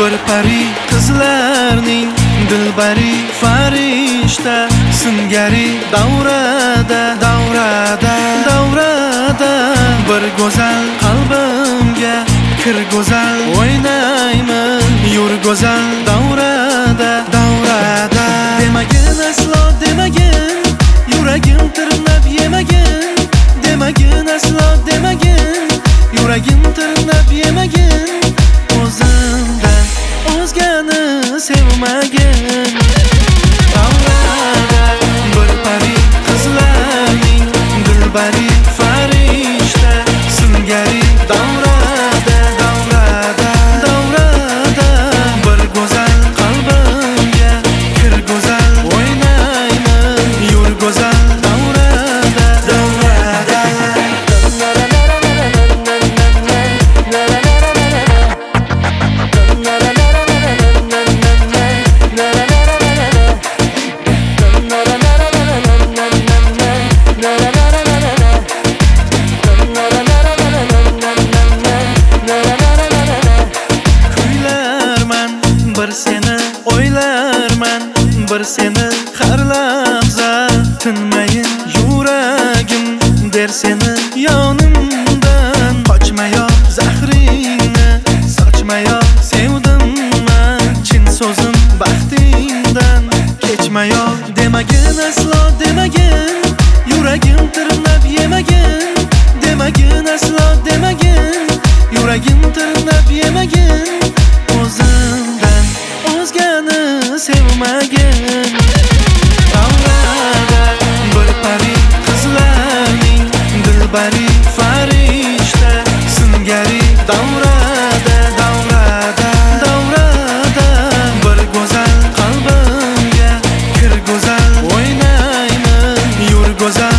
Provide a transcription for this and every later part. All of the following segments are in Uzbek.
bir pari qizlarning dilbari farishta singari davrada bir go'zal qalbimga kir go'zal o'ynayman yur go'zal davrada demagin aslo demagin yuragim tirnab yemagin demagin aslo demagin yuragim tirnab yemagin o'zimdan o'zgani sevmagin davrada bir pari qizlarning dilbari farishta singari davrada bir go'zal qalbimga kir go'zal o'ynayman yur go'zal bir seni har lahza tinmayin yuragim der seni yonimdan qochmayo zahringni sochmayo sevdim men chin so'zim baxtingdan kechmayo demagin aslo demagin yuragim tirnab yemagin demagin aslo demagin yuragim tirnab yemagin o'zimdan o'zgani sevmagin davrada bir pari qizlarning dilbari farishta singari davrada bir go'zal qalbimga kir go'zal o'ynayman yur go'zal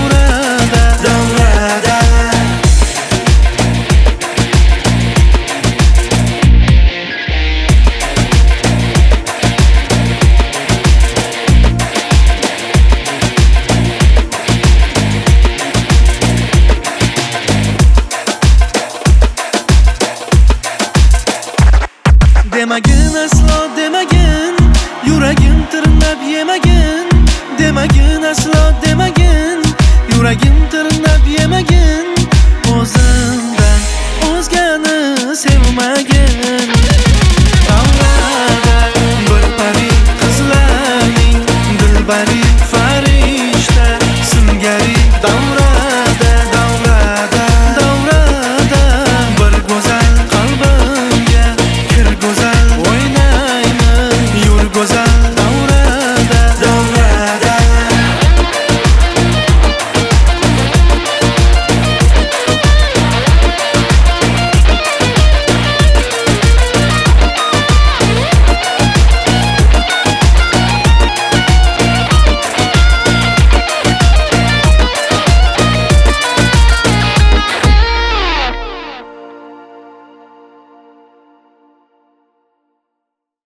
demagin aslo demagin yuragim tirnab yemagin demagin aslo demagin yuragim tirnab yemagin o'zimdan o'zgani sevmagin davrada bir pari qizlarning dilbari farishta singari